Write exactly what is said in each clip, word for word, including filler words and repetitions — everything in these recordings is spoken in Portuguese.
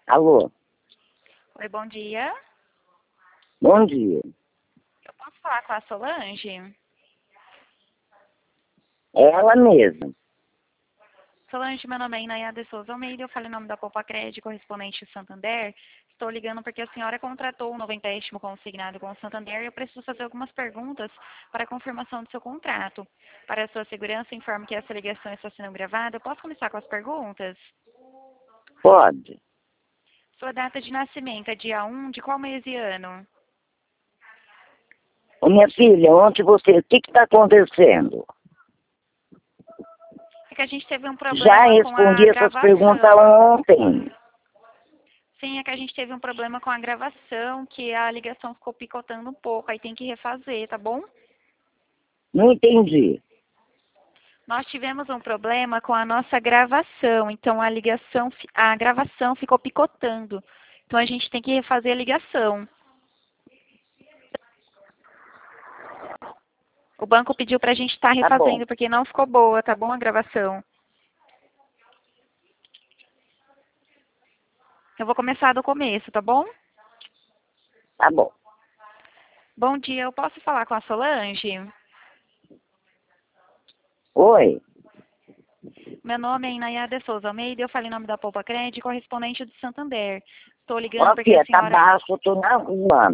Alô, Oi, bom dia. bom dia. Eu posso falar com a Solange? É ela mesma. Solange, meu nome é Inayada de Souza Almeida, eu falo em nome da Poupa Crédito, correspondente de Santander. Estou ligando porque a senhora contratou um novo empréstimo consignado com o Santander e eu preciso fazer algumas perguntas para a confirmação do seu contrato. Para a sua segurança, informo que essa ligação está sendo gravada. Eu posso começar com as perguntas? Pode. Sua data de nascimento é dia um de qual mês e ano? Ô, minha filha, ontem você, o que está acontecendo? É que a gente teve um problema Já com a respondi essas perguntas gravação. ontem. Sim, é que a gente teve um problema com a gravação, que a ligação ficou picotando um pouco, aí tem que refazer, tá bom? Não entendi. Nós tivemos um problema com a nossa gravação, então a ligação, fi- a gravação ficou picotando. Então a gente tem que refazer a ligação. O banco pediu pra gente estar Tá bom, refazendo, porque não ficou boa, tá bom a gravação? Eu vou começar do começo, tá bom? tá bom. Bom dia, eu posso falar com a Solange? Oi, Meu nome é Inayada de Souza Almeida, eu falo em nome da Poupa Crédito, correspondente do Santander. Estou ligando ó, porque a filha, tá senhora... baixo, eu tô na rua.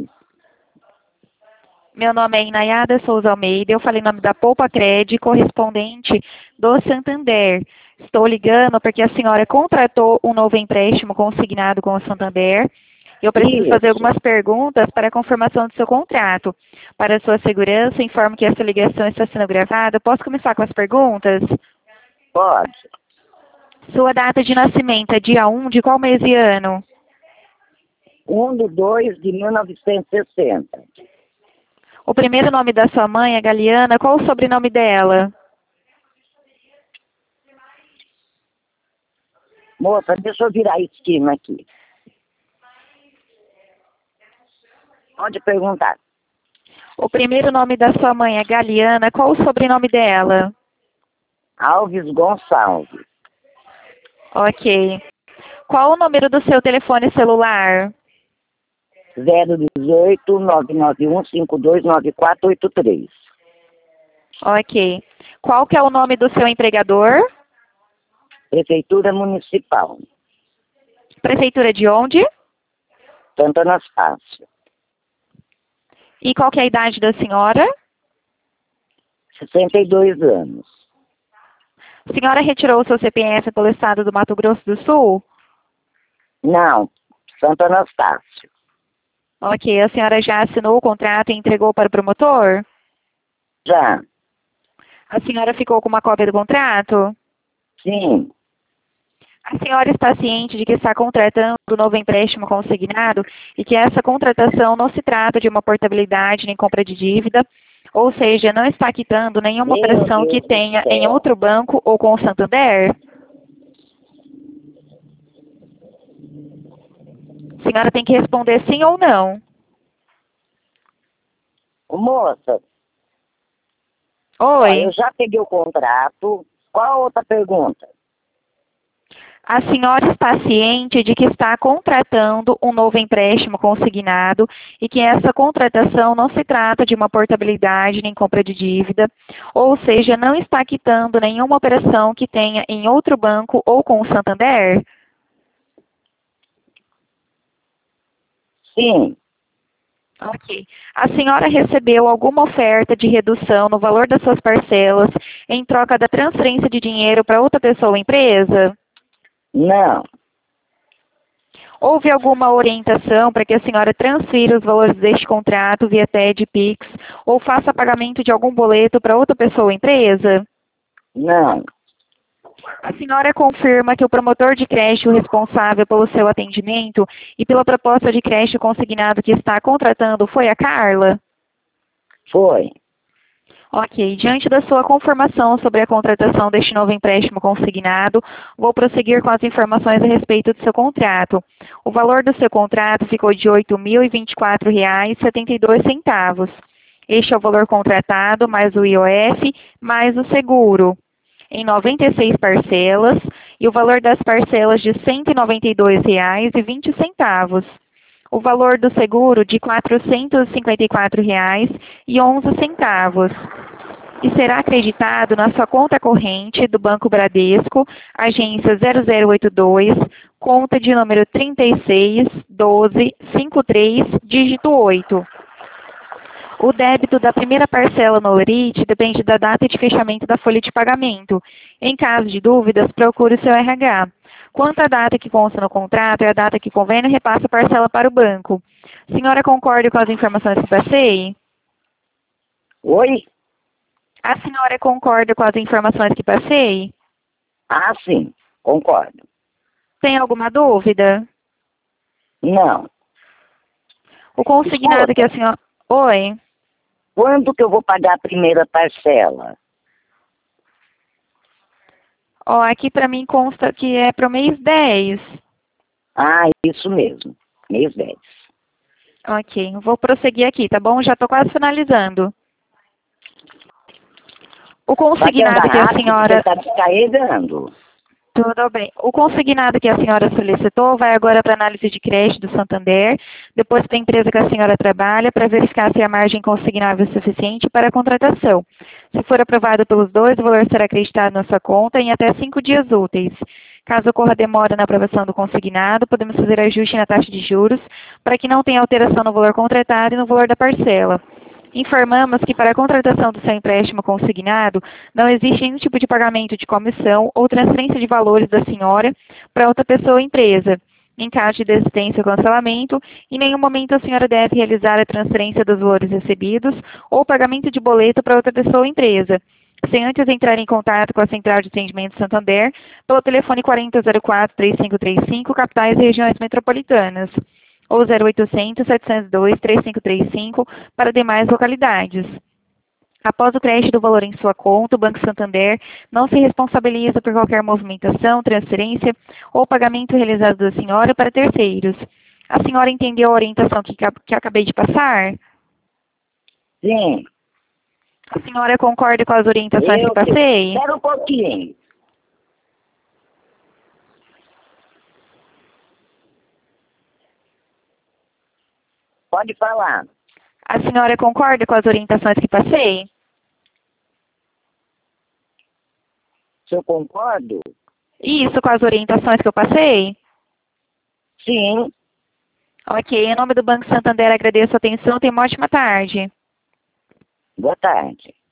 Meu nome é Inayada Souza Almeida, eu falei em nome da Poupa Cred, correspondente do Santander. Estou ligando porque a senhora contratou um novo empréstimo consignado com o Santander. Eu preciso fazer Isso, algumas perguntas para a confirmação do seu contrato. Para a sua segurança, informo que essa ligação está sendo gravada. Posso começar com as perguntas? pode. Sua data de nascimento é dia um de qual mês e ano? um de dois de mil novecentos e sessenta. O primeiro nome da sua mãe é Galiana. Qual o sobrenome dela? Moça, deixa eu virar a esquina aqui. Pode perguntar. O primeiro nome da sua mãe é Galiana. Qual o sobrenome dela? Alves Gonçalves. Ok. Qual o número do seu telefone celular? zero dezoito, nove nove um, cinco dois nove quatro oito três. Ok. Qual que é o nome do seu empregador? Prefeitura Municipal. Prefeitura de onde? Santo Anastácio. E qual que é a idade da senhora? sessenta e dois anos. A senhora retirou o seu C P F pelo estado do Mato Grosso do Sul? Não, Santo Anastácio. Ok. A senhora já assinou o contrato e entregou para o promotor? Já, A senhora ficou com uma cópia do contrato? sim, A senhora está ciente de que está contratando um novo empréstimo consignado e que essa contratação não se trata de uma portabilidade nem compra de dívida, ou seja, não está quitando nenhuma meu operação que Deus do tenha em céu. outro banco ou com o Santander? A senhora tem que responder sim ou não. Ô, moça, ó, eu Oi. já peguei o contrato. Qual a outra pergunta? A senhora está ciente de que está contratando um novo empréstimo consignado e que essa contratação não se trata de uma portabilidade nem compra de dívida, ou seja, não está quitando nenhuma operação que tenha em outro banco ou com o Santander? Sim, Ok. A senhora recebeu alguma oferta de redução no valor das suas parcelas em troca da transferência de dinheiro para outra pessoa ou empresa? não, Houve alguma orientação para que a senhora transfira os valores deste contrato via T E D, Pix ou faça pagamento de algum boleto para outra pessoa ou empresa? não, A senhora confirma que o promotor de crédito responsável pelo seu atendimento e pela proposta de crédito consignado que está contratando foi a Carla? foi. Ok. Diante da sua confirmação sobre a contratação deste novo empréstimo consignado, vou prosseguir com as informações a respeito do seu contrato. O valor do seu contrato ficou de oito mil e vinte e quatro reais e setenta e dois centavos. Este é o valor contratado, mais o I O F, mais o seguro, em noventa e seis parcelas, e o valor das parcelas de cento e noventa e dois reais e vinte centavos. O valor do seguro de quatrocentos e cinquenta e quatro reais e onze centavos. E será acreditado na sua conta corrente do Banco Bradesco, agência zero zero oito dois, conta de número trinta e seis, doze, cinquenta e três, dígito oito. O débito da primeira parcela no Lerite depende da data de fechamento da folha de pagamento. Em caso de dúvidas, procure o seu R H. Quanto à data que consta no contrato e a data que convém, repassa a parcela para o banco. Senhora concorda com as informações que passei? Oi? A senhora concorda com as informações que passei? Ah, sim, concordo. Tem alguma dúvida? Não. O consignado Escuta. que a senhora... Oi? Quando que eu vou pagar a primeira parcela? Ó, aqui para mim consta que é para o mês dez. Ah, isso mesmo, mês dez. Ok, vou prosseguir aqui, tá bom? Já estou quase finalizando. O consignado que a senhora... Você está descarregando. Tudo bem. O consignado que a senhora solicitou vai agora para análise de crédito do Santander, depois para a empresa que a senhora trabalha, para verificar se a margem consignável é suficiente para a contratação. Se for aprovado pelos dois, o valor será acreditado na sua conta em até cinco dias úteis. Caso ocorra demora na aprovação do consignado, podemos fazer ajuste na taxa de juros para que não tenha alteração no valor contratado e no valor da parcela. Informamos que para a contratação do seu empréstimo consignado, não existe nenhum tipo de pagamento de comissão ou transferência de valores da senhora para outra pessoa ou empresa. Em caso de desistência ou cancelamento, em nenhum momento a senhora deve realizar a transferência dos valores recebidos ou pagamento de boleto para outra pessoa ou empresa, sem antes entrar em contato com a Central de Atendimento Santander pelo telefone quarenta zero quatro, trinta e cinco trinta e cinco, capitais e regiões metropolitanas, ou zero oitocentos, setecentos e dois, trinta e cinco trinta e cinco para demais localidades. Após o crédito do valor em sua conta, o Banco Santander não se responsabiliza por qualquer movimentação, transferência ou pagamento realizado da senhora para terceiros. A senhora entendeu a orientação que, que acabei de passar? Sim. A senhora concorda com as orientações Eu que passei? Espera um pouquinho. Pode falar. A senhora concorda com as orientações que passei? Se eu concordo? Isso, com as orientações que eu passei? Sim. Ok, em nome do Banco Santander agradeço a atenção, tenha uma ótima tarde. Boa tarde.